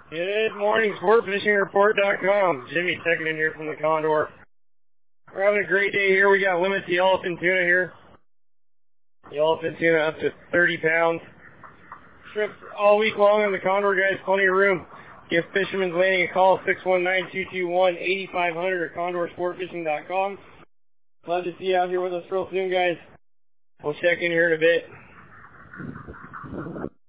Good morning, sportfishingreport.com. Jimmy checking in here from the Condor. We're having a great day here. We got limit to yellowfin tuna here. Yellowfin tuna up to 30 pounds. Shrimp all week long on the Condor, guys. Plenty of room. Give Fisherman's Landing a call, 619-221-8500 or condorsportfishing.com. Glad to see you out here with us real soon, guys. We'll check in here in a bit.